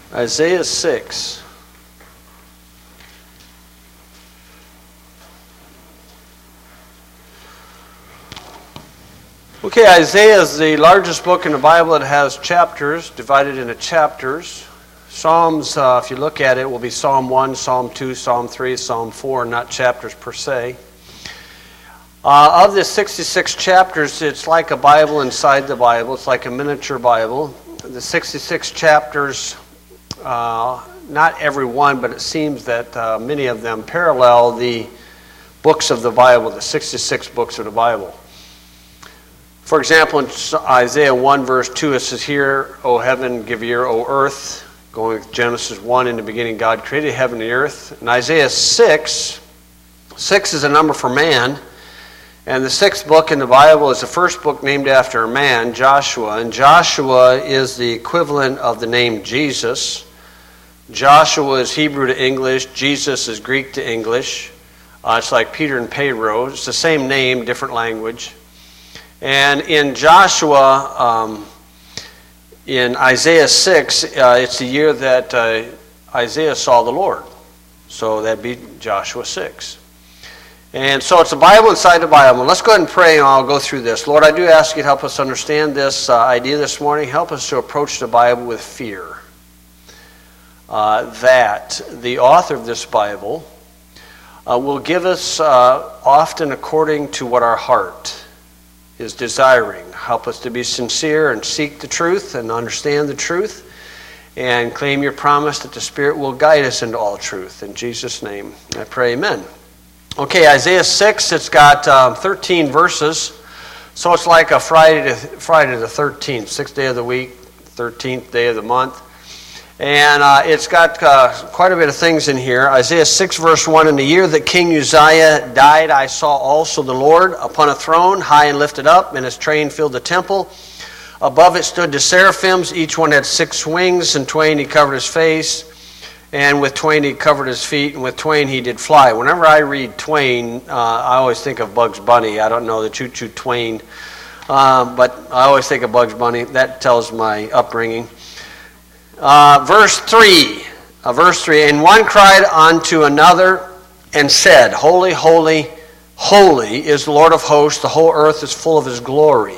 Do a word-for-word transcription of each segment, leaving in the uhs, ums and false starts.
Isaiah six. Okay, Isaiah is the largest book in the Bible. It has chapters, divided into chapters. Psalms, uh, if you look at it, will be Psalm one, Psalm two, Psalm three, Psalm four, not chapters per se. Uh, of the sixty-six chapters, it's like a Bible inside the Bible. It's like a miniature Bible. The sixty-six chapters, uh, not every one, but it seems that uh, many of them parallel the books of the Bible, the sixty-six books of the Bible. For example, in Isaiah one, verse two, it says, "Hear, O heaven, give ear, O earth." Going with Genesis one, in the beginning God created heaven and the earth. In Isaiah six, six is a number for man. And the sixth book in the Bible is the first book named after a man, Joshua. And Joshua is the equivalent of the name Jesus. Joshua is Hebrew to English. Jesus is Greek to English. Uh, it's like Peter and Pedro. It's the same name, different language. And in Joshua, um, in Isaiah six, uh, it's the year that uh, Isaiah saw the Lord. So that'd be Joshua six. And so it's a Bible inside the Bible. Let's go ahead and pray, and I'll go through this. Lord, I do ask you to help us understand this uh, idea this morning. Help us to approach the Bible with fear. Uh, that the author of this Bible uh, will give us uh, often according to what our heart is desiring. Help us to be sincere and seek the truth and understand the truth and claim your promise that the Spirit will guide us into all truth. In Jesus' name, I pray, amen. Okay, Isaiah six, it's got um, thirteen verses, so it's like a Friday to, Friday the thirteenth, sixth day of the week, thirteenth day of the month. And uh, it's got uh, quite a bit of things in here. Isaiah six, verse one, "In the year that King Uzziah died, I saw also the Lord upon a throne, high and lifted up, and his train filled the temple. Above it stood the seraphims, each one had six wings, and twain he covered his face, and with twain he covered his feet, and with twain he did fly." Whenever I read twain, uh, I always think of Bugs Bunny. I don't know the choo-choo twain, uh, but I always think of Bugs Bunny. That tells my upbringing. Uh, verse three, uh, verse three, "And one cried unto another and said, Holy, holy, holy is the Lord of hosts. The whole earth is full of his glory."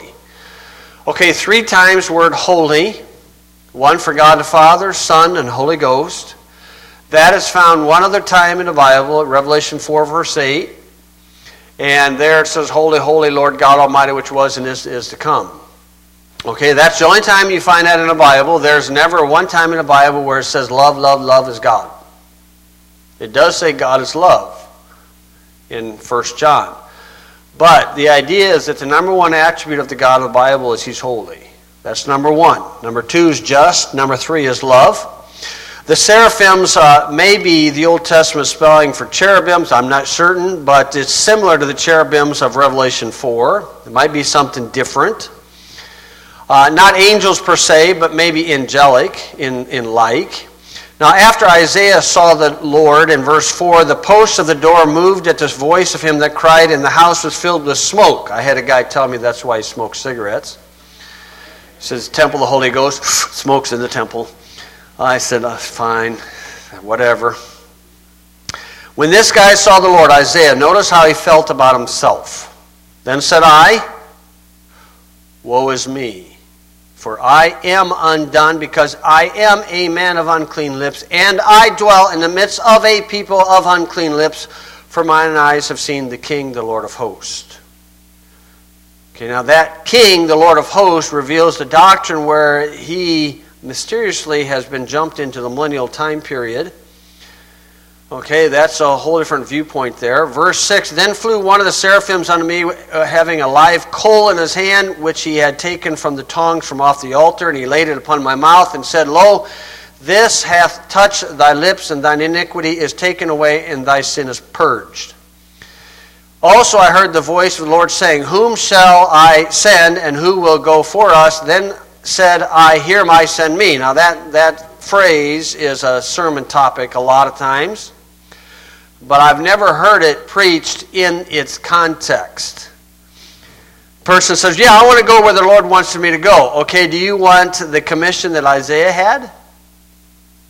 Okay, three times word holy. One for God the Father, Son, and Holy Ghost. That is found one other time in the Bible, Revelation four, verse eight. And there it says, "Holy, holy, Lord God Almighty, which was and is, is to come." Okay, that's the only time you find that in the Bible. There's never one time in the Bible where it says, love, love, love is God. It does say God is love in First John. But the idea is that the number one attribute of the God of the Bible is he's holy. That's number one. Number two is just. Number three is love. The seraphims uh, may be the Old Testament spelling for cherubims. I'm not certain, but it's similar to the cherubims of Revelation four. It might be something different. Uh, not angels per se, but maybe angelic in, in like. Now, after Isaiah saw the Lord, in verse four, "The posts of the door moved at the voice of him that cried, and the house was filled with smoke." I had a guy tell me that's why he smokes cigarettes. He says, "Temple of the Holy Ghost," smoke's in the temple. I said, oh, fine, whatever. "When this guy saw the Lord," Isaiah, notice how he felt about himself. "Then said I, Woe is me, for I am undone, because I am a man of unclean lips, and I dwell in the midst of a people of unclean lips, for mine eyes have seen the King, the Lord of hosts." Okay, now that King, the Lord of hosts, reveals the doctrine where he mysteriously has been jumped into the millennial time period. Okay, that's a whole different viewpoint there. Verse six, "Then flew one of the seraphims unto me, uh, having a live coal in his hand, which he had taken from the tongs from off the altar, and he laid it upon my mouth, and said, Lo, this hath touched thy lips, and thine iniquity is taken away, and thy sin is purged. Also I heard the voice of the Lord saying, Whom shall I send, and who will go for us? Then said I, Here am I, send me." Now that, that phrase is a sermon topic a lot of times, but I've never heard it preached in its context. Person says, yeah, I want to go where the Lord wants me to go. Okay, do you want the commission that Isaiah had?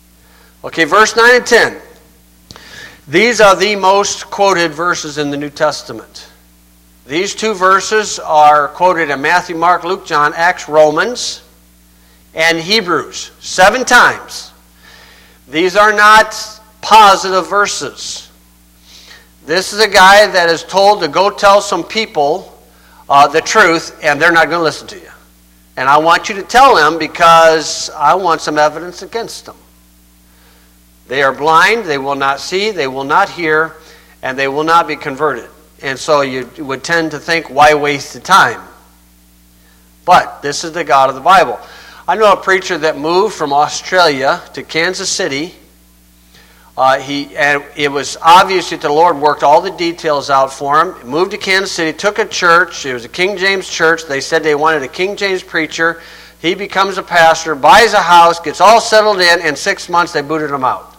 Okay, verse nine and ten. These are the most quoted verses in the New Testament. These two verses are quoted in Matthew, Mark, Luke, John, Acts, Romans, and Hebrews. Seven times. These are not positive verses. This is a guy that is told to go tell some people uh, the truth, and they're not going to listen to you. And I want you to tell them because I want some evidence against them. They are blind, they will not see, they will not hear, and they will not be converted. And so you would tend to think, why waste the time? But this is the God of the Bible. I know a preacher that moved from Australia to Kansas City. Uh, he and it was obvious that the Lord worked all the details out for him. He moved to Kansas City, took a church. It was a King James church. They said they wanted a King James preacher. He becomes a pastor, buys a house, gets all settled in. In six months, they booted him out.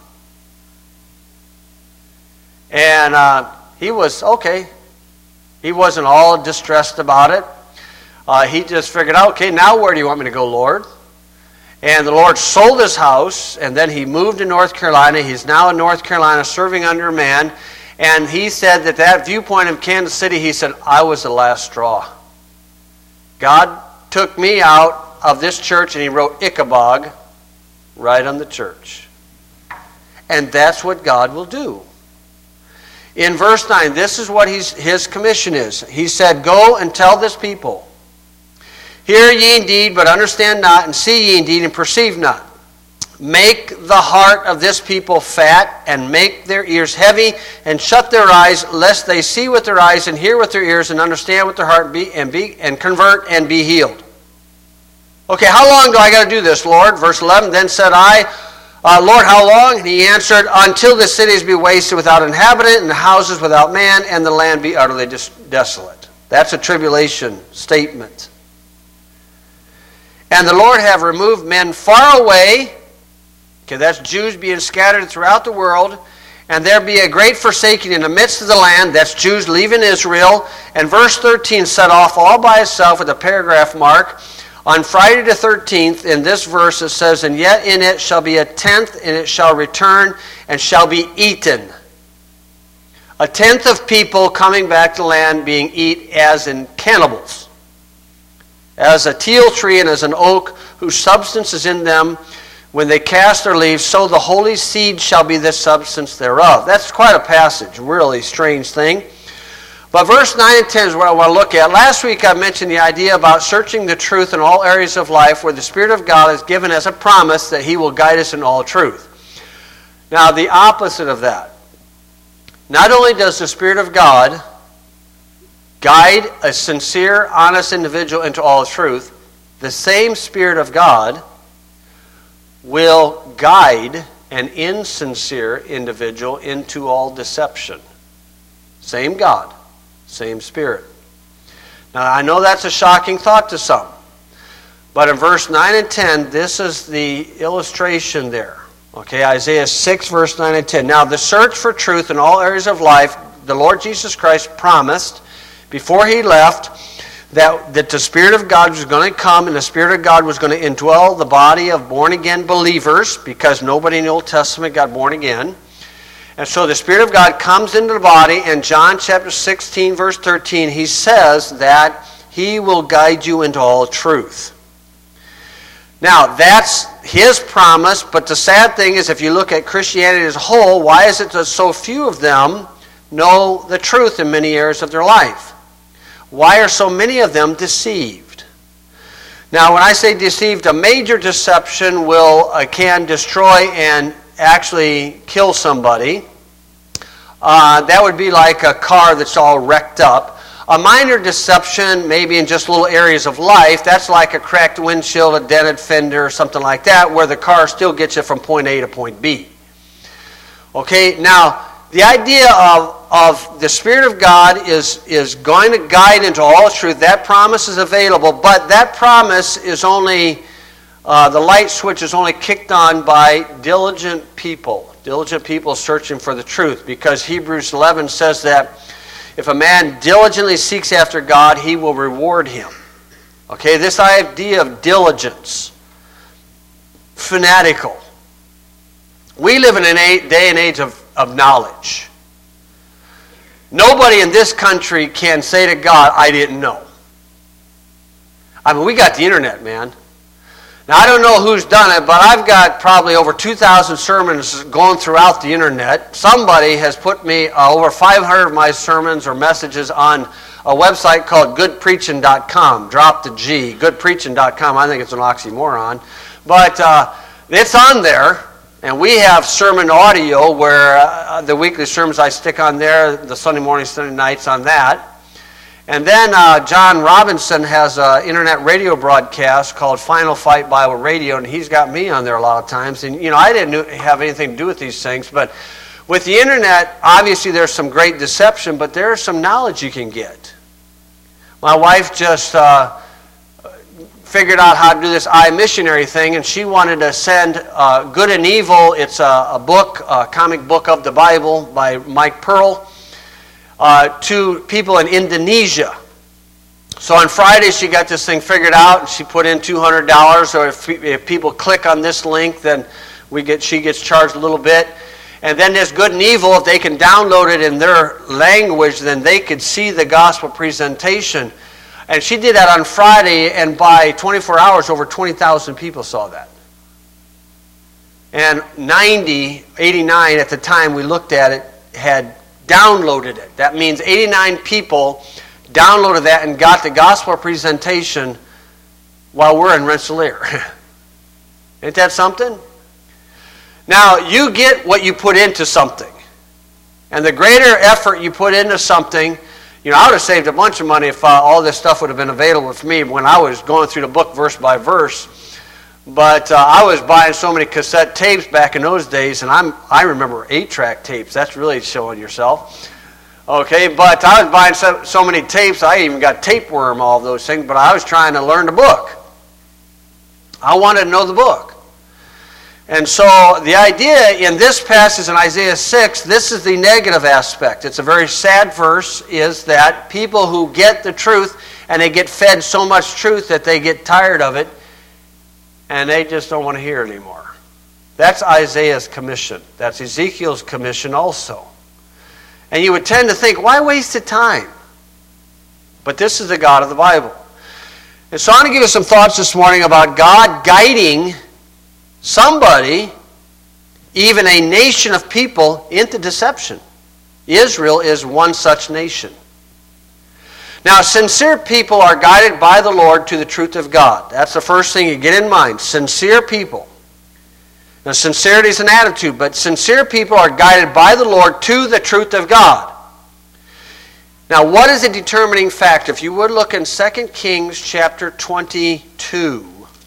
And uh, he was, okay, he wasn't all distressed about it. Uh, he just figured out, okay, now where do you want me to go, Lord? And the Lord sold his house, and then he moved to North Carolina. He's now in North Carolina serving under a man. And he said that that viewpoint of Kansas City, he said, I was the last straw. God took me out of this church, and he wrote Ichabod right on the church. And that's what God will do. In verse nine, this is what he's, his commission is. He said, go and tell this people, hear ye indeed, but understand not, and see ye indeed, and perceive not. Make the heart of this people fat, and make their ears heavy, and shut their eyes, lest they see with their eyes, and hear with their ears, and understand with their heart, and, be, and, be, and convert, and be healed. Okay, how long do I got to do this, Lord? Verse eleven, then said I, Uh, Lord, how long? And he answered, until the cities be wasted without inhabitant, and the houses without man, and the land be utterly dis- desolate. That's a tribulation statement. And the Lord have removed men far away. Okay, that's Jews being scattered throughout the world. And there be a great forsaking in the midst of the land. That's Jews leaving Israel. And verse thirteen set off all by itself with a paragraph mark. On Friday the thirteenth, in this verse it says, and yet in it shall be a tenth, and it shall return, and shall be eaten. A tenth of people coming back to land being eat as in cannibals. As a teal tree and as an oak whose substance is in them, when they cast their leaves, so the holy seed shall be the substance thereof. That's quite a passage, really strange thing. But verse nine and ten is what I want to look at. Last week I mentioned the idea about searching the truth in all areas of life where the Spirit of God is given as a promise that He will guide us in all truth. Now the opposite of that. Not only does the Spirit of God guide a sincere, honest individual into all truth, the same Spirit of God will guide an insincere individual into all deception. Same God. Same Spirit. Now, I know that's a shocking thought to some. But in verse nine and ten, this is the illustration there. Okay, Isaiah six, verse nine and ten. Now, the search for truth in all areas of life, the Lord Jesus Christ promised before He left that, that the Spirit of God was going to come, and the Spirit of God was going to indwell the body of born-again believers, because nobody in the Old Testament got born again. And so the Spirit of God comes into the body, and John chapter sixteen, verse thirteen, He says that He will guide you into all truth. Now, that's His promise, but the sad thing is, if you look at Christianity as a whole, why is it that so few of them know the truth in many areas of their life? Why are so many of them deceived? Now, when I say deceived, a major deception will uh, can destroy and actually kill somebody. Uh, that would be like a car that's all wrecked up. A minor deception, maybe in just little areas of life, that's like a cracked windshield, a dented fender, or something like that, where the car still gets you from point A to point B. Okay, now, the idea of, of the Spirit of God is, is going to guide into all truth. That promise is available, but that promise is only... Uh, the light switch is only kicked on by diligent people. Diligent people searching for the truth. Because Hebrews eleven says that if a man diligently seeks after God, He will reward him. Okay, this idea of diligence, fanatical, We live in a day and age of, of knowledge. Nobody in this country can say to God, I didn't know. I mean, we got the internet, man. Now, I don't know who's done it, but I've got probably over two thousand sermons going throughout the internet. Somebody has put me uh, over five hundred of my sermons or messages on a website called good preaching dot com. Drop the G. good preaching dot com. I think it's an oxymoron. But uh, it's on there, and we have sermon audio where uh, the weekly sermons I stick on there, the Sunday morning, Sunday nights on that. And then uh, John Robinson has an internet radio broadcast called Final Fight Bible Radio, and he's got me on there a lot of times. And, you know, I didn't have anything to do with these things, but with the internet, obviously there's some great deception, but there's some knowledge you can get. My wife just uh, figured out how to do this iMissionary thing, and she wanted to send uh, Good and Evil. It's a, a book, a comic book of the Bible by Mike Pearl. Uh, to people in Indonesia. So on Friday she got this thing figured out, and she put in two hundred dollars, or if, if people click on this link, then we get she gets charged a little bit. And then there's Good and Evil. If they can download it in their language, then they could see the gospel presentation. And she did that on Friday, and by twenty-four hours, over twenty thousand people saw that. And ninety, eighty-nine at the time we looked at it, had downloaded it. That means eighty-nine people downloaded that and got the gospel presentation while we're in Rensselaer. Ain't that something? Now, you get what you put into something. And the greater effort you put into something, you know, I would have saved a bunch of money if uh, all this stuff would have been available for me when I was going through the book verse by verse. But uh, I was buying so many cassette tapes back in those days, and I'm I remember eight-track tapes. That's really showing yourself. Okay, but I was buying so, so many tapes, I even got tapeworm, all of those things, but I was trying to learn the book. I wanted to know the book. And so the idea in this passage in Isaiah six, this is the negative aspect. It's a very sad verse, is that people who get the truth, and they get fed so much truth that they get tired of it, and they just don't want to hear it anymore. That's Isaiah's commission. That's Ezekiel's commission also. And you would tend to think, why waste the time? But this is the God of the Bible. And so I want to give you some thoughts this morning about God guiding somebody, even a nation of people, into deception. Israel is one such nation. Now, sincere people are guided by the Lord to the truth of God. That's the first thing you get in mind. Sincere people. Now, sincerity is an attitude, but sincere people are guided by the Lord to the truth of God. Now, what is a determining factor? If you would look in Second Kings chapter twenty-two.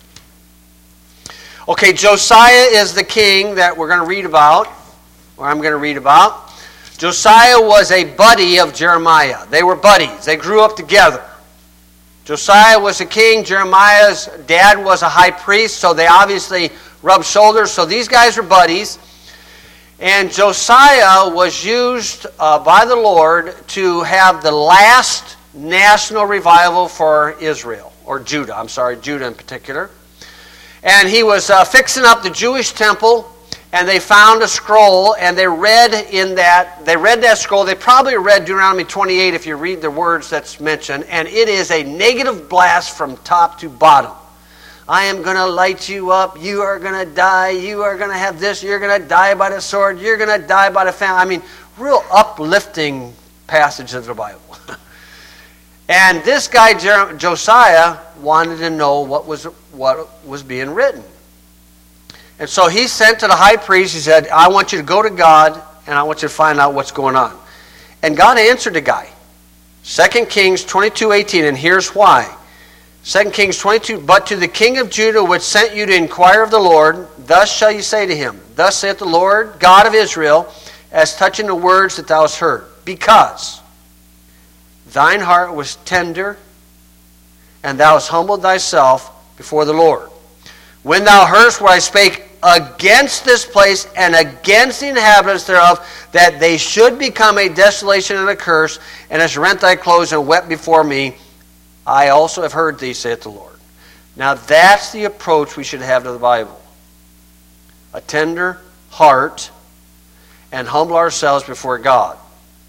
Okay, Josiah is the king that we're going to read about, or I'm going to read about. Josiah was a buddy of Jeremiah. They were buddies. They grew up together. Josiah was a king. Jeremiah's dad was a high priest, so they obviously rubbed shoulders. So these guys were buddies. And Josiah was used uh, by the Lord to have the last national revival for Israel, or Judah. I'm sorry, Judah in particular. And he was uh, fixing up the Jewish temple. And they found a scroll, and they read in that, they read that scroll. They probably read Deuteronomy twenty-eight if you read the words that's mentioned. And it is a negative blast from top to bottom. I am going to light you up. You are going to die. You are going to have this. You're going to die by the sword. You're going to die by the famine. I mean, real uplifting passage of the Bible. And this guy, Josiah, wanted to know what was, what was being written. And so he sent to the high priest, he said, I want you to go to God, and I want you to find out what's going on. And God answered the guy. Second Kings twenty-two eighteen, and here's why. Second Kings twenty-two, but to the king of Judah which sent you to inquire of the Lord, thus shall you say to him, thus saith the Lord, God of Israel, as touching the words that thou hast heard, because thine heart was tender, and thou hast humbled thyself before the Lord. When thou heardest where I spake against this place and against the inhabitants thereof, that they should become a desolation and a curse, and hast rent thy clothes and wept before me, I also have heard thee, saith the Lord. Now that's the approach we should have to the Bible. A tender, heart and humble ourselves before God.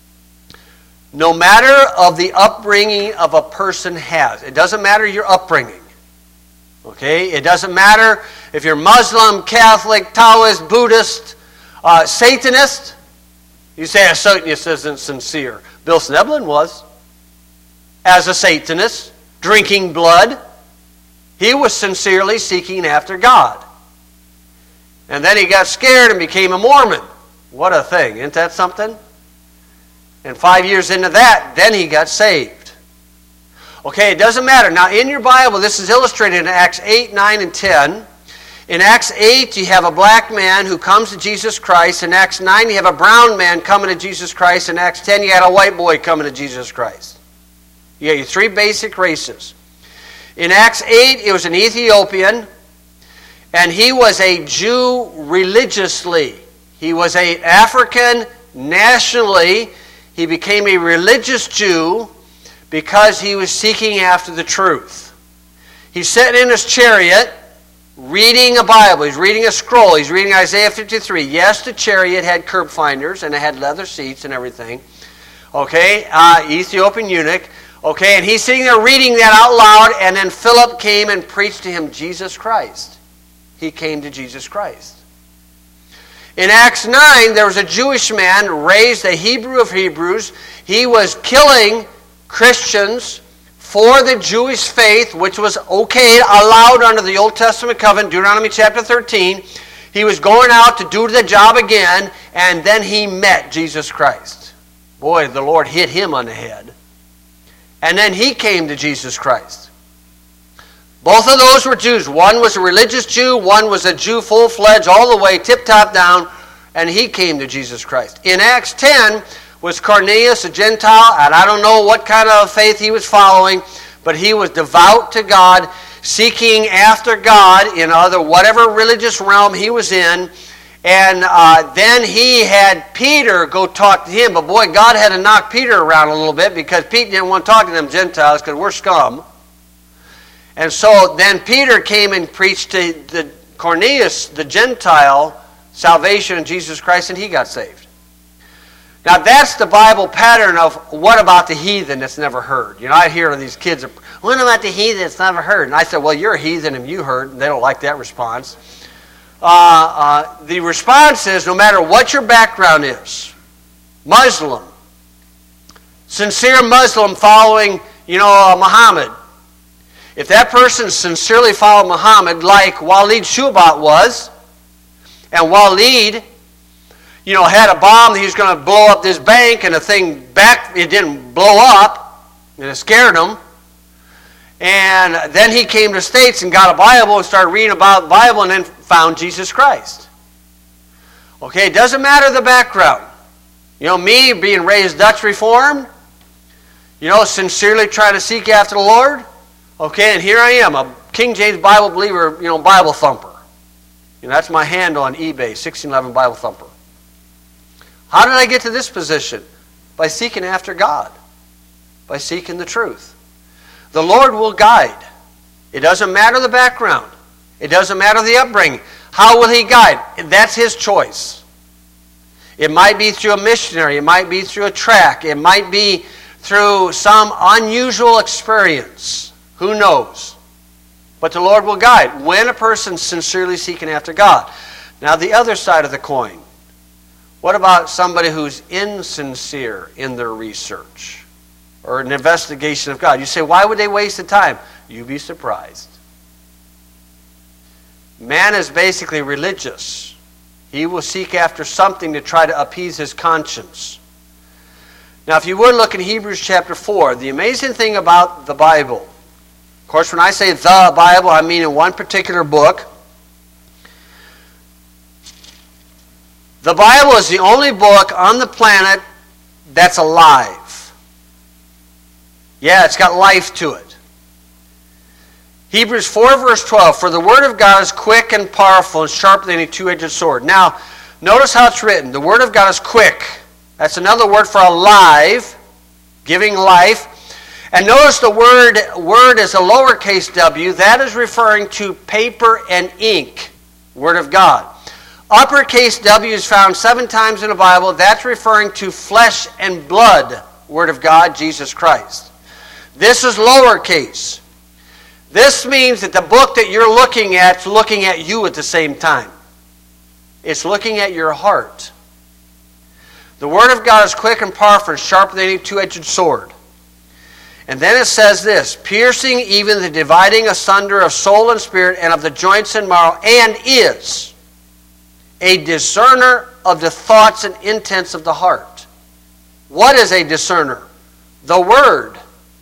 No matter of the upbringing of a person has. It doesn't matter your upbringing. Okay? It doesn't matter if you're Muslim, Catholic, Taoist, Buddhist, uh, Satanist. You say a Satanist isn't sincere. Bill Sneblin was. As a Satanist, drinking blood, he was sincerely seeking after God. And then he got scared and became a Mormon. What a thing. Isn't that something? And five years into that, then he got saved. Okay, it doesn't matter. Now, in your Bible, this is illustrated in Acts eight, nine, and ten. In Acts eight, you have a black man who comes to Jesus Christ. In Acts nine, you have a brown man coming to Jesus Christ. In Acts ten, you had a white boy coming to Jesus Christ. You have your three basic races. In Acts eight, it was an Ethiopian, and he was a Jew religiously. He was an African nationally. He became a religious Jew because he was seeking after the truth. He's sitting in his chariot reading a Bible. He's reading a scroll. He's reading Isaiah fifty-three. Yes, the chariot had curb finders and it had leather seats and everything. Okay, uh, Ethiopian eunuch. Okay, and he's sitting there reading that out loud, and then Philip came and preached to him Jesus Christ. He came to Jesus Christ. In Acts nine, there was a Jewish man raised, a Hebrew of Hebrews. He was killing Christians for the Jewish faith, which was okay, allowed under the Old Testament covenant, Deuteronomy chapter thirteen. He was going out to do the job again, and then he met Jesus Christ. Boy, the Lord hit him on the head. And then he came to Jesus Christ. Both of those were Jews. One was a religious Jew, one was a Jew full-fledged, all the way, tip-top down, and he came to Jesus Christ. In Acts ten was Cornelius, a Gentile, and I don't know what kind of faith he was following, but he was devout to God, seeking after God in other whatever religious realm he was in. And uh, then he had Peter go talk to him. But boy, God had to knock Peter around a little bit because Pete didn't want to talk to them Gentiles because we're scum. And so then Peter came and preached to the Cornelius, the Gentile, salvation in Jesus Christ, and he got saved. Now that's the Bible pattern of what about the heathen that's never heard. You know, I hear these kids, what about the heathen that's never heard? And I said, well, you're a heathen and you heard, and they don't like that response. Uh, uh, the response is, no matter what your background is, Muslim, sincere Muslim following, you know, uh, Muhammad, if that person sincerely followed Muhammad like Walid Shubat was, and Walid, you know, had a bomb that he was going to blow up this bank, and the thing back, it didn't blow up, and it scared him. And then he came to the States and got a Bible and started reading about the Bible and then found Jesus Christ. Okay, it doesn't matter the background. You know, me being raised Dutch Reformed, you know, sincerely trying to seek after the Lord. Okay, and here I am, a King James Bible believer, you know, Bible thumper. You know, that's my handle on eBay, sixteen eleven Bible thumper. How did I get to this position? By seeking after God. By seeking the truth. The Lord will guide. It doesn't matter the background. It doesn't matter the upbringing. How will He guide? That's His choice. It might be through a missionary. It might be through a track. It might be through some unusual experience. Who knows? But the Lord will guide when a person's sincerely seeking after God. Now the other side of the coin. What about somebody who's insincere in their research or an investigation of God? You say, why would they waste the time? You'd be surprised. Man is basically religious. He will seek after something to try to appease his conscience. Now, if you would look in Hebrews chapter four, the amazing thing about the Bible, of course, when I say the Bible, I mean in one particular book. The Bible is the only book on the planet that's alive. Yeah, it's got life to it. Hebrews four verse twelve, for the word of God is quick and powerful and sharper than a two-edged sword. Now, notice how it's written. The word of God is quick. That's another word for alive, giving life. And notice the word, word is a lowercase w. That is referring to paper and ink, Word of God. Uppercase W is found seven times in the Bible. That's referring to flesh and blood, Word of God, Jesus Christ. This is lowercase. This means that the book that you're looking at is looking at you at the same time. It's looking at your heart. The Word of God is quick and powerful and sharper than any two-edged sword. And then it says this, piercing even the dividing asunder of soul and spirit and of the joints and marrow, and is a discerner of the thoughts and intents of the heart. What is a discerner? The Word.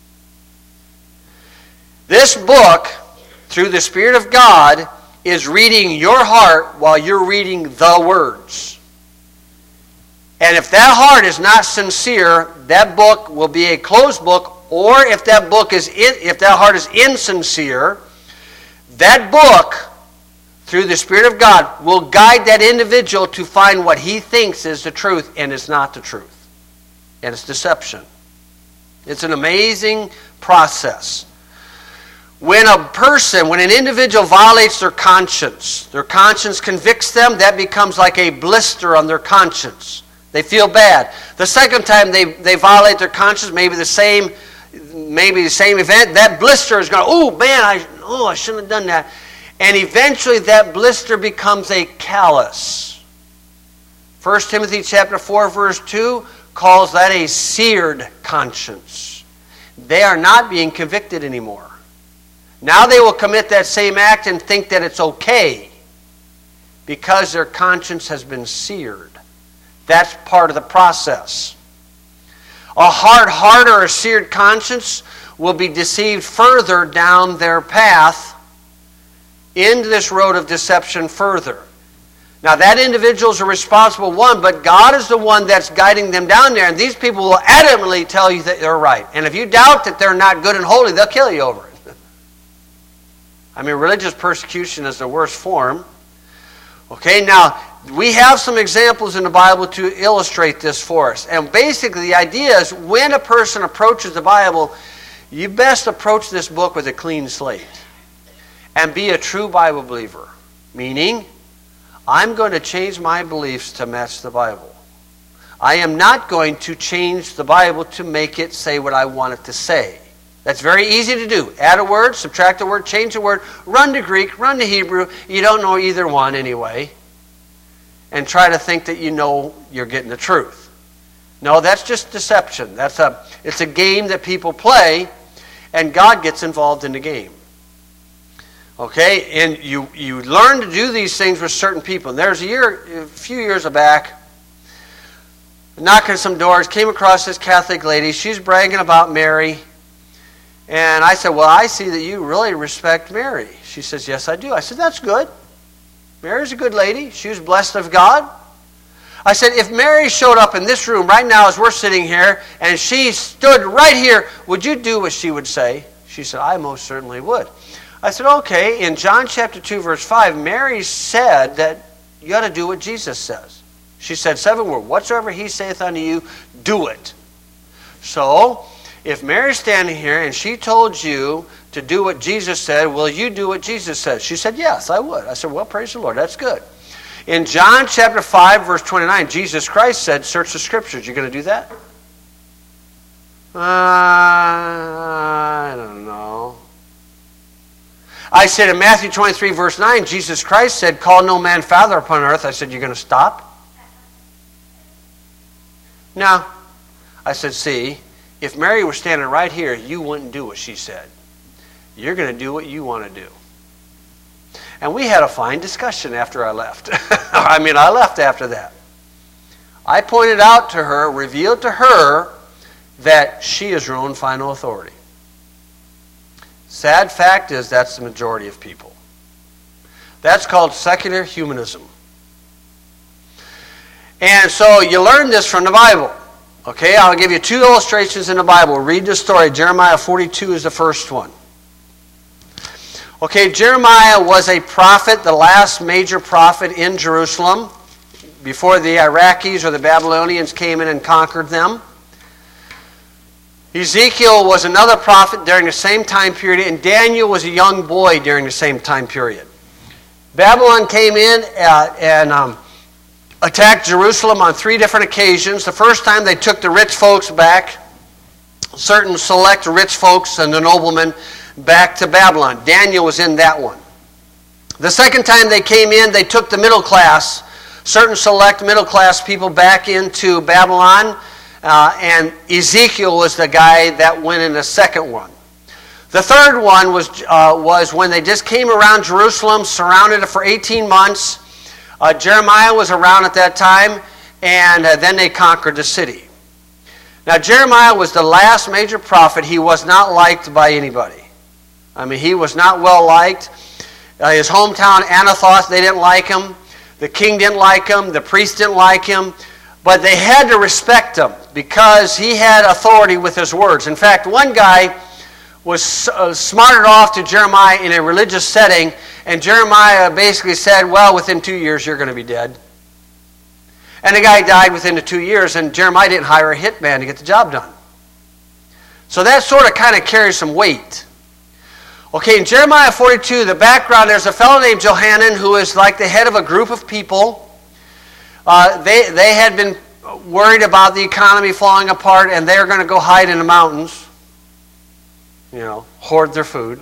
This book, through the Spirit of God, is reading your heart while you're reading the words. And if that heart is not sincere, that book will be a closed book. Or if that book is in, if that heart is insincere, that book, through the Spirit of God, will guide that individual to find what he thinks is the truth, and it's not the truth. And it's deception. It's an amazing process. When a person, when an individual violates their conscience, their conscience convicts them, that becomes like a blister on their conscience. They feel bad. The second time they, they violate their conscience, maybe the same, maybe the same event, that blister is going, oh man, I, oh, I shouldn't have done that. And eventually that blister becomes a callus. First Timothy chapter four, verse two calls that a seared conscience. They are not being convicted anymore. Now they will commit that same act and think that it's okay because their conscience has been seared. That's part of the process. A hard heart or a seared conscience will be deceived further down their path into this road of deception further. Now that individual is a responsible one, but God is the one that's guiding them down there, and these people will adamantly tell you that they're right. And if you doubt that they're not good and holy, they'll kill you over it. I mean, religious persecution is the worst form. Okay, now, we have some examples in the Bible to illustrate this for us. And basically, the idea is when a person approaches the Bible, you best approach this book with a clean slate and be a true Bible believer. Meaning, I'm going to change my beliefs to match the Bible. I am not going to change the Bible to make it say what I want it to say. That's very easy to do. Add a word, subtract a word, change a word, run to Greek, run to Hebrew. You don't know either one anyway. And try to think that you know you're getting the truth. No, that's just deception. That's a, it's a game that people play, and God gets involved in the game. Okay? And you, you learn to do these things with certain people. And there's a year, a few years back, knocking on some doors, came across this Catholic lady. She's bragging about Mary. And I said, well, I see that you really respect Mary. She says, yes, I do. I said, that's good. Mary's a good lady. She was blessed of God. I said, if Mary showed up in this room right now as we're sitting here, and she stood right here, would you do what she would say? She said, I most certainly would. I said, okay, in John chapter two, verse five, Mary said that you got to do what Jesus says. She said seven words, whatsoever he saith unto you, do it. So, if Mary's standing here and she told you to do what Jesus said, will you do what Jesus said? She said, yes, I would. I said, well, praise the Lord. That's good. In John chapter five, verse twenty-nine, Jesus Christ said, search the Scriptures. You going to do that? Uh, I don't know. I said in Matthew twenty-three, verse nine, Jesus Christ said, call no man father upon earth. I said, you're going to stop? No. I said, see, if Mary was standing right here, you wouldn't do what she said. You're going to do what you want to do. And we had a fine discussion after I left. I mean, I left after that. I pointed out to her, revealed to her, that she is her own final authority. Sad fact is that's the majority of people. That's called secular humanism. And so you learn this from the Bible. Okay, I'll give you two illustrations in the Bible. Read the story. Jeremiah forty-two is the first one. Okay, Jeremiah was a prophet, the last major prophet in Jerusalem, before the Iraqis or the Babylonians came in and conquered them. Ezekiel was another prophet during the same time period, and Daniel was a young boy during the same time period. Babylon came in uh, and um, attacked Jerusalem on three different occasions. The first time they took the rich folks back, certain select rich folks and the noblemen back to Babylon. Daniel was in that one. The second time they came in, they took the middle class, certain select middle class people back into Babylon, uh, and Ezekiel was the guy that went in the second one. The third one was, uh, was when they just came around Jerusalem, surrounded it for eighteen months. Uh, Jeremiah was around at that time, and uh, then they conquered the city. Now, Jeremiah was the last major prophet. He was not liked by anybody. I mean, he was not well liked. Uh, his hometown, Anathoth, they didn't like him. The king didn't like him. The priest didn't like him. But they had to respect him because he had authority with his words. In fact, one guy was uh, smarted off to Jeremiah in a religious setting, and Jeremiah basically said, well, within two years you're going to be dead. And the guy died within the two years, and Jeremiah didn't hire a hitman to get the job done. So that sort of kind of carries some weight. Okay, in Jeremiah forty-two, the background, there's a fellow named Johanan who is like the head of a group of people. Uh, they, they had been worried about the economy falling apart, and they're going to go hide in the mountains. You know, hoard their food.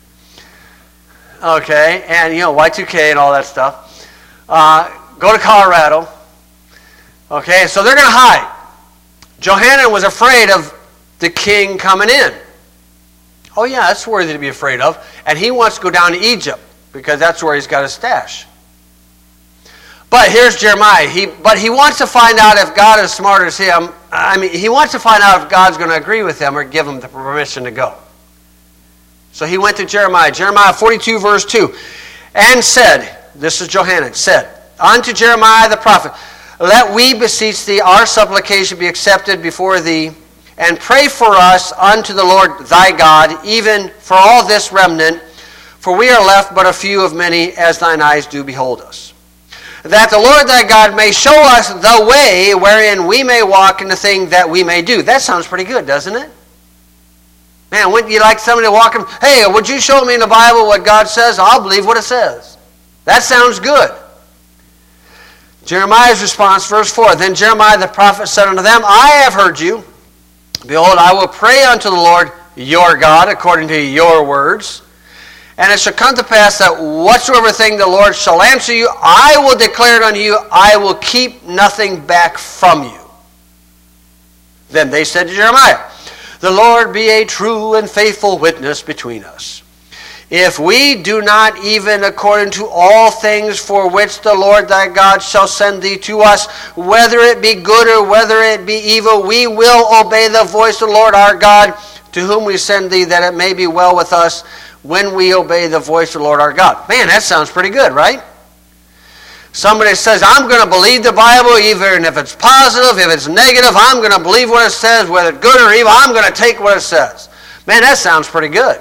Okay, and, you know, Y two K and all that stuff. Uh, go to Colorado. Okay, so they're going to hide. Johanan was afraid of the king coming in. Oh yeah, that's worthy to be afraid of. And he wants to go down to Egypt because that's where he's got his stash. But here's Jeremiah. He, but he wants to find out if God is smart as him. I mean, he wants to find out if God's going to agree with him or give him the permission to go. So he went to Jeremiah. Jeremiah forty-two, verse two. And said, this is Johanan, said, unto Jeremiah the prophet, let we beseech thee, our supplication be accepted before thee, and pray for us unto the Lord thy God, even for all this remnant, for we are left but a few of many, as thine eyes do behold us. That the Lord thy God may show us the way wherein we may walk in the thing that we may do. That sounds pretty good, doesn't it? Man, wouldn't you like somebody to walk him? Hey, would you show me in the Bible what God says? I'll believe what it says. That sounds good. Jeremiah's response, verse four. Then Jeremiah the prophet said unto them, I have heard you. Behold, I will pray unto the Lord your God according to your words. And it shall come to pass that whatsoever thing the Lord shall answer you, I will declare it unto you. I will keep nothing back from you. Then they said to Jeremiah, the Lord be a true and faithful witness between us. If we do not even according to all things for which the Lord thy God shall send thee to us, whether it be good or whether it be evil, we will obey the voice of the Lord our God, to whom we send thee, that it may be well with us when we obey the voice of the Lord our God. Man, that sounds pretty good, right? Somebody says, I'm going to believe the Bible, even if it's positive, if it's negative, I'm going to believe what it says, whether it's good or evil, I'm going to take what it says. Man, that sounds pretty good.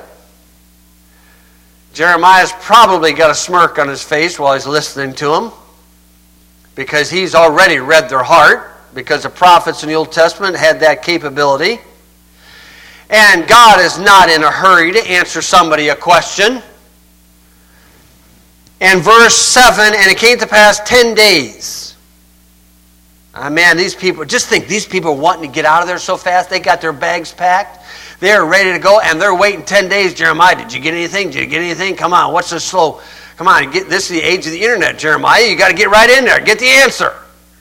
Jeremiah's probably got a smirk on his face while he's listening to them, because he's already read their heart, because the prophets in the Old Testament had that capability. And God is not in a hurry to answer somebody a question. And verse seven, and it came to pass ten days. Ah, man, these people, just think, these people are wanting to get out of there so fast. They got their bags packed. They're ready to go, and they're waiting ten days. Jeremiah, did you get anything? Did you get anything? Come on, what's this slow? Come on, get, this is the age of the internet, Jeremiah. You got to get right in there. Get the answer.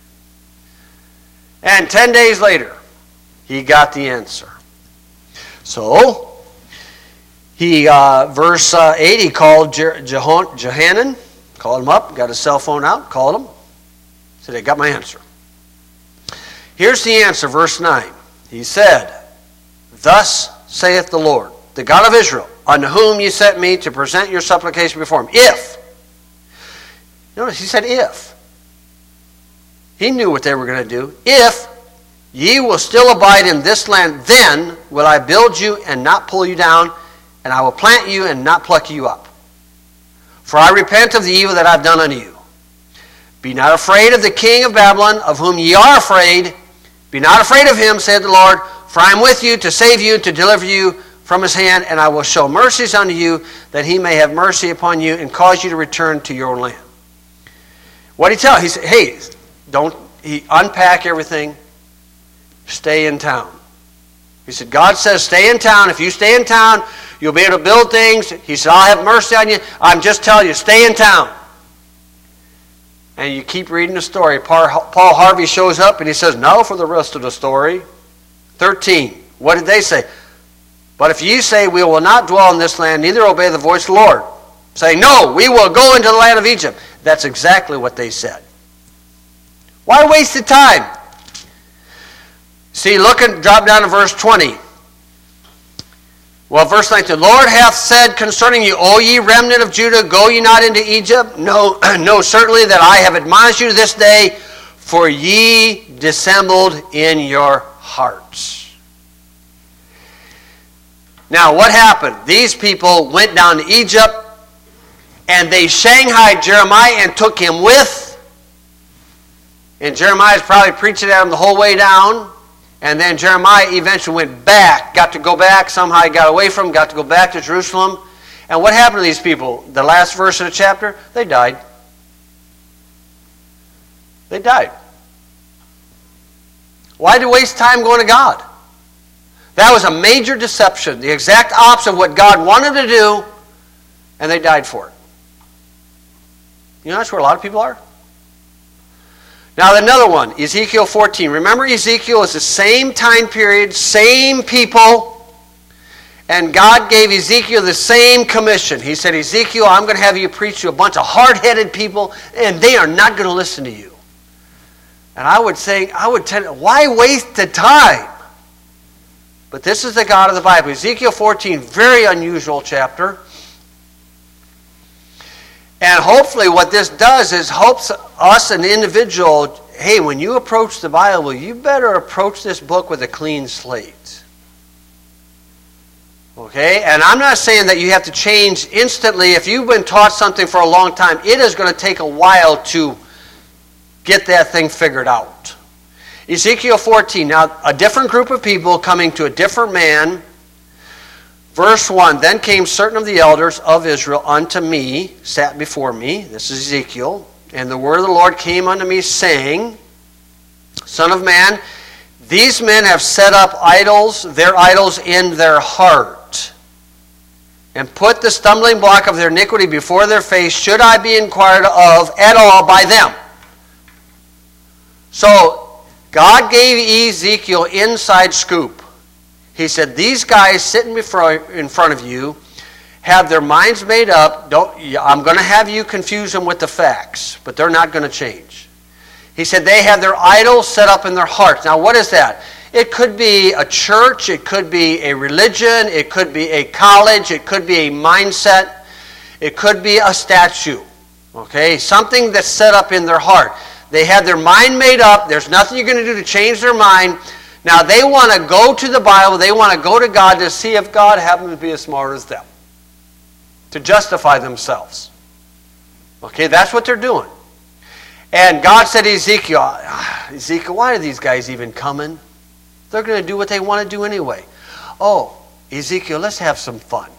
And ten days later, he got the answer. So, he, uh, verse uh, eight, he called Jer- Jehon- Johanan, called him up, got his cell phone out, called him, said, I got my answer. Here's the answer, verse nine. He said, thus saith the Lord, the God of Israel, unto whom ye sent me to present your supplication before him. If, notice he said if. He knew what they were going to do. If ye will still abide in this land, then will I build you and not pull you down, and I will plant you and not pluck you up. For I repent of the evil that I have done unto you. Be not afraid of the king of Babylon, of whom ye are afraid. Be not afraid of him, saith the Lord, for I am with you to save you, to deliver you from his hand, and I will show mercies unto you, that he may have mercy upon you and cause you to return to your own land. What did he tell? He said, hey, don't he unpack everything, stay in town. He said, God says stay in town. If you stay in town, you'll be able to build things. He said, I'll have mercy on you. I'm just telling you, stay in town. And you keep reading the story. Paul Harvey shows up and he says, no, for the rest of the story. thirteen. What did they say? But if you say, we will not dwell in this land, neither obey the voice of the Lord, saying, no, we will go into the land of Egypt. That's exactly what they said. Why waste the time? See, look and drop down to verse twenty. Well, verse nineteen, the Lord hath said concerning you, O ye remnant of Judah, go ye not into Egypt? No, no, certainly that I have admonished you this day, for ye dissembled in your hearts. Now, what happened? These people went down to Egypt, and they shanghaied Jeremiah and took him with. And Jeremiah's probably preaching at him the whole way down. And then Jeremiah eventually went back, got to go back. Somehow he got away from him, got to go back to Jerusalem. And what happened to these people? The last verse of the chapter, they died. They died. Why do you waste time going to God? That was a major deception, the exact opposite of what God wanted to do, and they died for it. You know, that's where a lot of people are. Now, another one, Ezekiel fourteen. Remember, Ezekiel is the same time period, same people, and God gave Ezekiel the same commission. He said, Ezekiel, I'm going to have you preach to a bunch of hard-headed people, and they are not going to listen to you. And I would say, I would tend, why waste the time? But this is the God of the Bible. Ezekiel fourteen, very unusual chapter. And hopefully what this does is helps us, an individual, hey, when you approach the Bible, you better approach this book with a clean slate. Okay? And I'm not saying that you have to change instantly. If you've been taught something for a long time, it is going to take a while to get that thing figured out. Ezekiel fourteen, now a different group of people coming to a different man. Verse one, then came certain of the elders of Israel unto me, sat before me, this is Ezekiel, and the word of the Lord came unto me, saying, Son of man, these men have set up idols, their idols in their heart, and put the stumbling block of their iniquity before their face. Should I be inquired of at all by them? So, God gave Ezekiel inside scoop. He said, these guys sitting before, in front of you have their minds made up. Don't, I'm going to have you confuse them with the facts, but they're not going to change. He said they have their idols set up in their hearts. Now, what is that? It could be a church. It could be a religion. It could be a college. It could be a mindset. It could be a statue. Okay? Something that's set up in their heart. They have their mind made up. There's nothing you're going to do to change their mind. Now, they want to go to the Bible. They want to go to God to see if God happens to be as smart as them. To justify themselves. Okay, that's what they're doing. And God said to Ezekiel, Ezekiel, why are these guys even coming? They're going to do what they want to do anyway. Oh, Ezekiel, let's have some fun.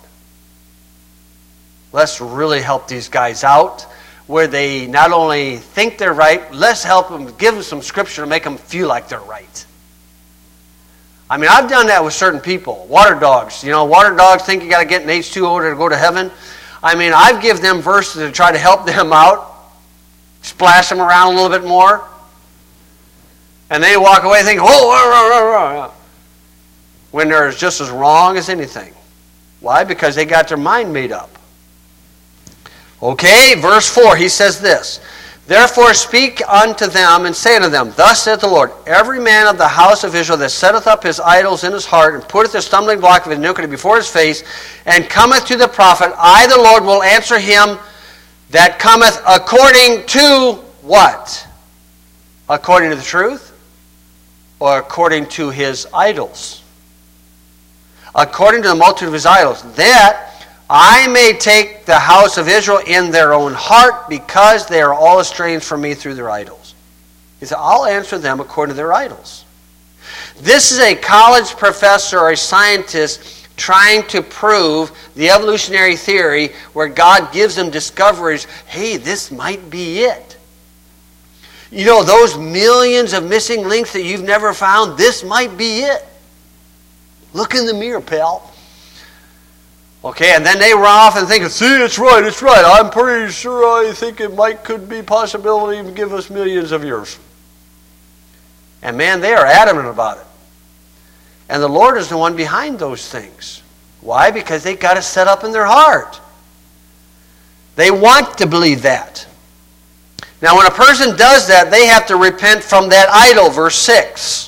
Let's really help these guys out. Where they not only think they're right, let's help them, give them some scripture to make them feel like they're right. I mean, I've done that with certain people. Water dogs. You know, water dogs think you got to get an H two O to go to heaven. I mean, I've given them verses to try to help them out, splash them around a little bit more. And they walk away thinking, oh, rah, rah, rah, rah, when they're just as wrong as anything. Why? Because they got their mind made up. Okay, verse four, he says this, Therefore speak unto them, and say unto them, Thus saith the Lord, Every man of the house of Israel that setteth up his idols in his heart, and putteth the stumbling block of iniquity before his face, and cometh to the prophet, I the Lord will answer him that cometh according to what? According to the truth? Or according to his idols? According to the multitude of his idols. That I may take the house of Israel in their own heart, because they are all estranged from me through their idols. He said, I'll answer them according to their idols. This is a college professor or a scientist trying to prove the evolutionary theory where God gives them discoveries. Hey, this might be it. You know, those millions of missing links that you've never found, this might be it. Look in the mirror, pal. Okay, and then they run off and think, see, it's right, it's right. I'm pretty sure I think it might, could be possibility to give us millions of years. And man, they are adamant about it. And the Lord is the one behind those things. Why? Because they got it set up in their heart. They want to believe that. Now, when a person does that, they have to repent from that idol, verse six.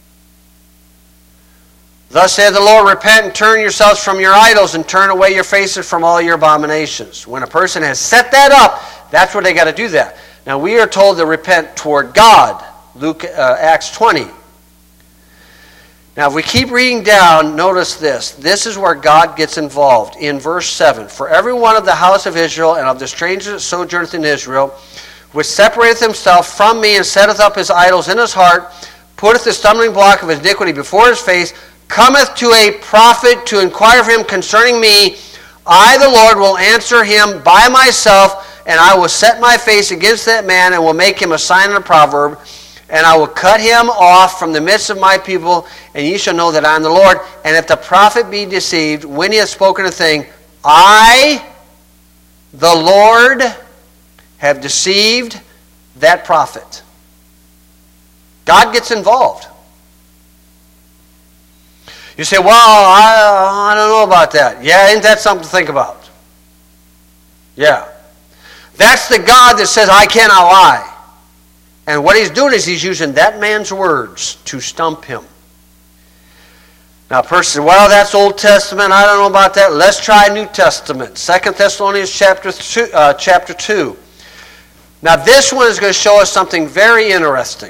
Thus saith the Lord, repent and turn yourselves from your idols and turn away your faces from all your abominations. When a person has set that up, that's where they got to do that. Now, we are told to repent toward God, Luke, uh, Acts twenty. Now, if we keep reading down, notice this. This is where God gets involved. In verse seven, for every one of the house of Israel and of the strangers that sojourneth in Israel, which separateth himself from me and setteth up his idols in his heart, putteth the stumbling block of his iniquity before his face, cometh to a prophet to inquire of him concerning me, I, the Lord, will answer him by myself, and I will set my face against that man and will make him a sign and a proverb, and I will cut him off from the midst of my people, and ye shall know that I am the Lord. And if the prophet be deceived, when he hath spoken a thing, I, the Lord, have deceived that prophet. God gets involved. You say, well, I, I don't know about that. Yeah, ain't that something to think about? Yeah. That's the God that says, I cannot lie. And what he's doing is he's using that man's words to stump him. Now, a person says, well, that's Old Testament. I don't know about that. Let's try New Testament. Second Thessalonians chapter two, uh, chapter two. Now, this one is going to show us something very interesting.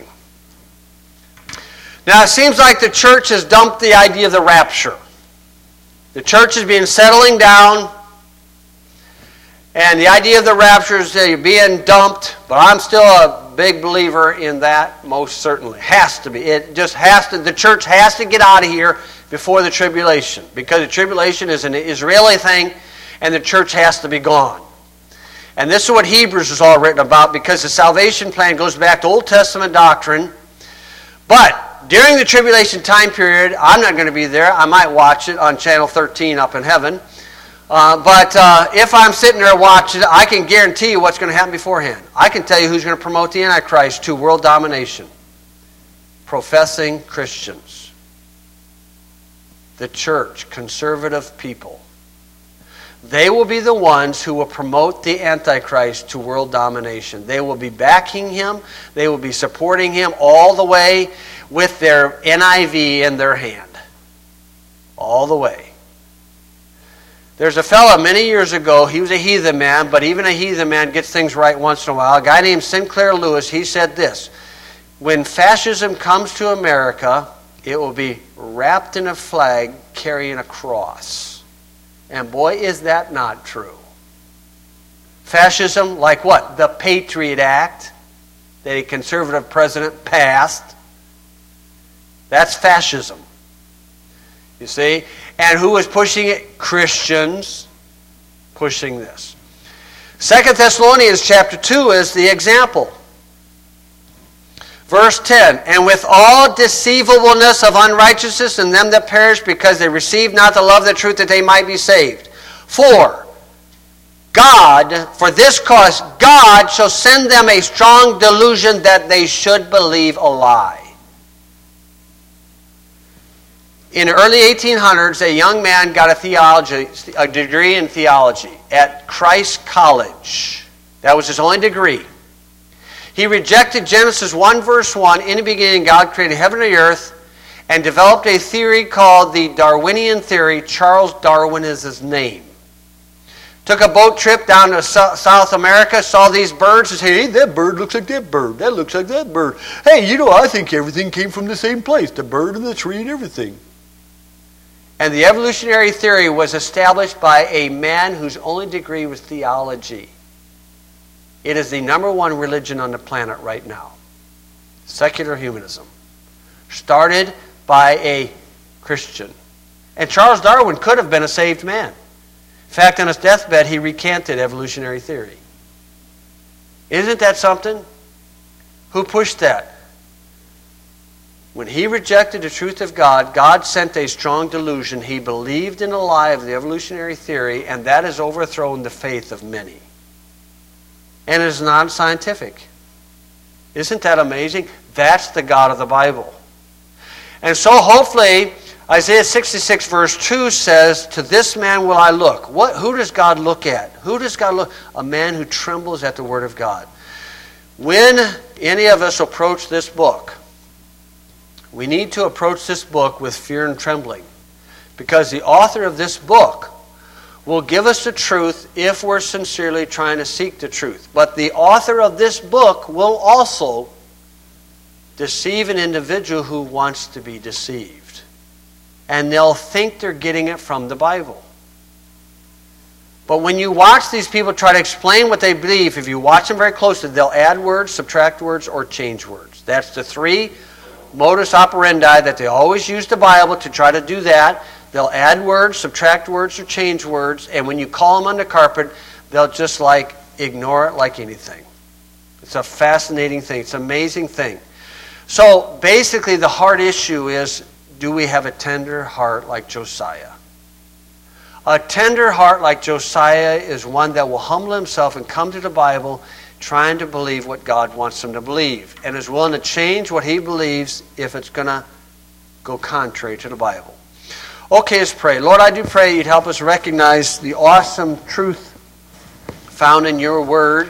Now, it seems like the church has dumped the idea of the rapture. The church is being settling down, and the idea of the rapture is uh, being dumped, but I'm still a big believer in that, most certainly. Has to be. It just has to, the church has to get out of here before the tribulation, because the tribulation is an Israeli thing, and the church has to be gone. And this is what Hebrews is all written about, because the salvation plan goes back to Old Testament doctrine. But during the tribulation time period, I'm not going to be there. I might watch it on Channel thirteen up in heaven. Uh, but uh, if I'm sitting there watching it, I can guarantee you what's going to happen beforehand. I can tell you who's going to promote the Antichrist to world domination. Professing Christians. The church, conservative people. They will be the ones who will promote the Antichrist to world domination. They will be backing him. They will be supporting him all the way with their N I V in their hand. All the way. There's a fellow many years ago, he was a heathen man, but even a heathen man gets things right once in a while. A guy named Sinclair Lewis, he said this, when fascism comes to America, it will be wrapped in a flag carrying a cross. And boy, is that not true. Fascism, like what? The Patriot Act that a conservative president passed. That's fascism. You see? And who was pushing it? Christians pushing this. Second Thessalonians chapter two is the example. Verse ten, and with all deceivableness of unrighteousness in them that perish, because they receive not the love of the truth that they might be saved. For God, for this cause, God shall send them a strong delusion that they should believe a lie. In the early eighteen hundreds, a young man got a theology, a degree in theology at Christ College. That was his only degree. He rejected Genesis one verse one, in the beginning God created heaven and earth, and developed a theory called the Darwinian theory. Charles Darwin is his name. Took a boat trip down to South America, saw these birds, and said, hey, that bird looks like that bird. That looks like that bird. Hey, you know, I think everything came from the same place. The bird and the tree and everything. And the evolutionary theory was established by a man whose only degree was theology. It is the number one religion on the planet right now. Secular humanism. Started by a Christian. And Charles Darwin could have been a saved man. In fact, on his deathbed, he recanted evolutionary theory. Isn't that something? Who pushed that? When he rejected the truth of God, God sent a strong delusion. He believed in a lie of the evolutionary theory, and that has overthrown the faith of many. And it is non-scientific. Isn't that amazing? That's the God of the Bible. And so hopefully, Isaiah sixty-six verse two says, to this man will I look. What, who does God look at? Who does God look? A man who trembles at the word of God. When any of us approach this book, we need to approach this book with fear and trembling. Because the author of this book will give us the truth if we're sincerely trying to seek the truth. But the author of this book will also deceive an individual who wants to be deceived. And they'll think they're getting it from the Bible. But when you watch these people try to explain what they believe, if you watch them very closely, they'll add words, subtract words, or change words. That's the three modus operandi that they always use the Bible to try to do that. They'll add words, subtract words, or change words, and when you call them on the carpet, they'll just like ignore it like anything. It's a fascinating thing. It's an amazing thing. So basically the hard issue is, do we have a tender heart like Josiah? A tender heart like Josiah is one that will humble himself and come to the Bible trying to believe what God wants him to believe, and is willing to change what he believes if it's going to go contrary to the Bible. Okay, let's pray. Lord, I do pray you'd help us recognize the awesome truth found in your word,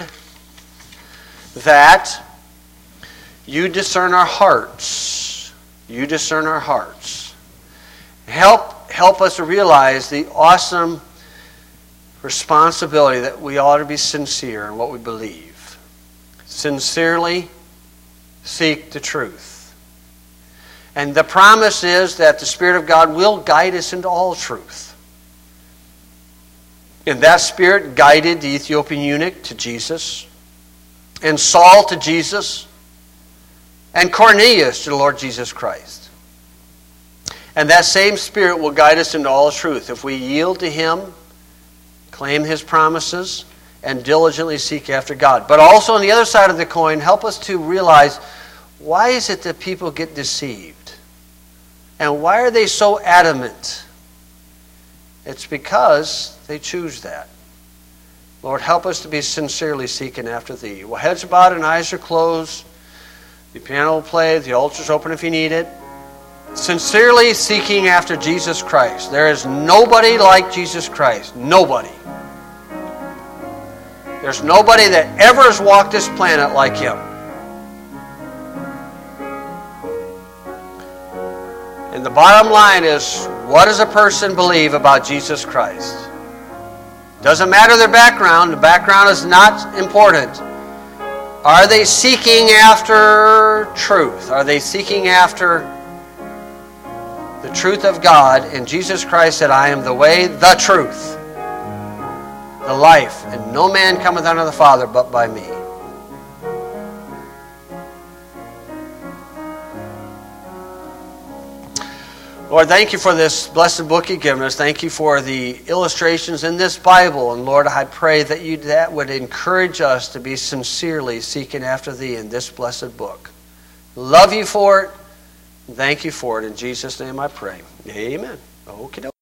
that you discern our hearts. You discern our hearts. Help, help us to realize the awesome responsibility that we ought to be sincere in what we believe. Sincerely seek the truth. And the promise is that the Spirit of God will guide us into all truth. And that Spirit guided the Ethiopian eunuch to Jesus, and Saul to Jesus, and Cornelius to the Lord Jesus Christ. And that same Spirit will guide us into all truth if we yield to Him, claim His promises, and diligently seek after God. But also on the other side of the coin, help us to realize, why is it that people get deceived? And why are they so adamant? It's because they choose that. Lord, help us to be sincerely seeking after Thee. Well, heads are bowed and eyes are closed. The piano will play. The altar's open if you need it. Sincerely seeking after Jesus Christ. There is nobody like Jesus Christ. Nobody. There's nobody that ever has walked this planet like Him. And the bottom line is, what does a person believe about Jesus Christ? Doesn't matter their background. The background is not important. Are they seeking after truth? Are they seeking after the truth of God? And Jesus Christ said, I am the way, the truth, the life, and no man cometh unto the Father but by me. Lord, thank you for this blessed book you've given us. Thank you for the illustrations in this Bible. And Lord, I pray that you that would encourage us to be sincerely seeking after Thee in this blessed book. Love you for it. Thank you for it. In Jesus' name I pray. Amen. Okay.